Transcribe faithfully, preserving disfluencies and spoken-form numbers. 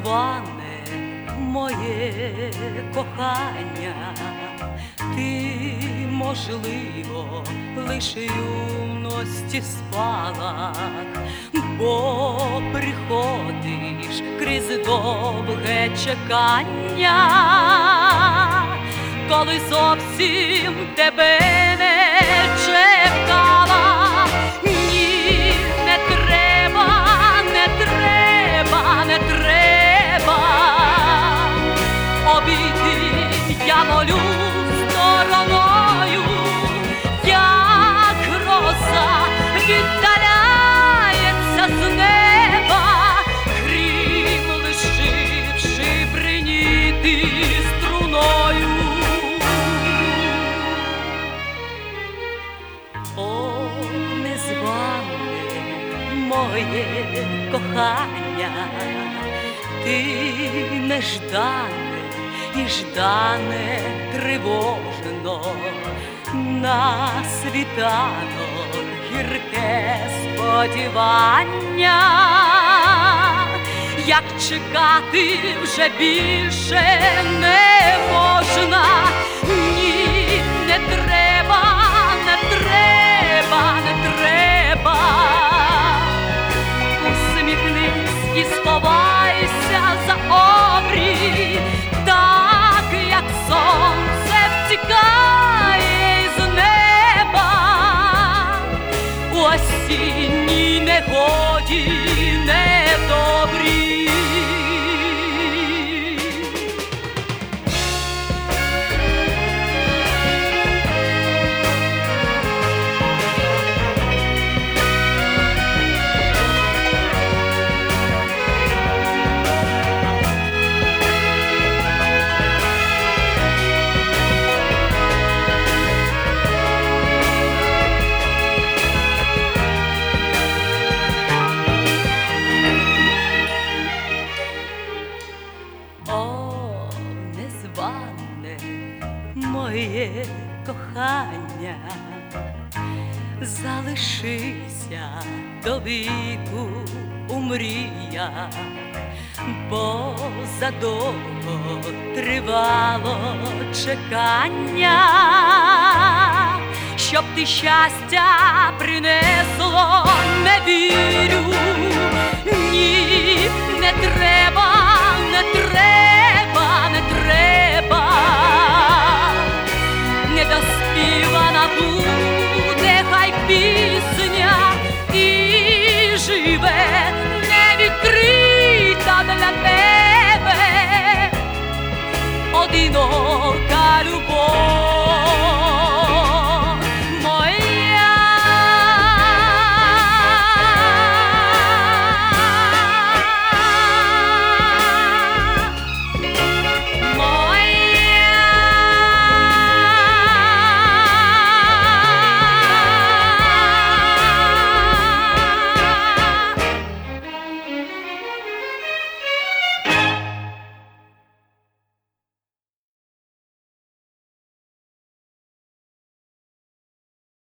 незване моє кохання, ти, можливо, лише юності спалах, бо приходиш крізь довге чекання, коли зовсім тебе не чекала. Ні, не треба, не треба, не треба обійти, я молю стороною, як гроза віддаляється з неба, грім лишивши бриніти струною. О, незване моє кохання, ти неждане і ждане тривожно, на світанок гірке сподівання, як чекати вже більше не можна. Ні, не треба, не треба, не треба, усміхнись і сховайся за обрій, так як сонце втікає із неба у осінній негоді недобрій. О, незване моє кохання, залишися до віку у мріях, бо задовго тривало чекання, щоб ти щастя принесло, не вірю. Ні, не треба, не треба, не треба, недоспівана буде хай пісня і живе невідкрита для тебе одинока любов.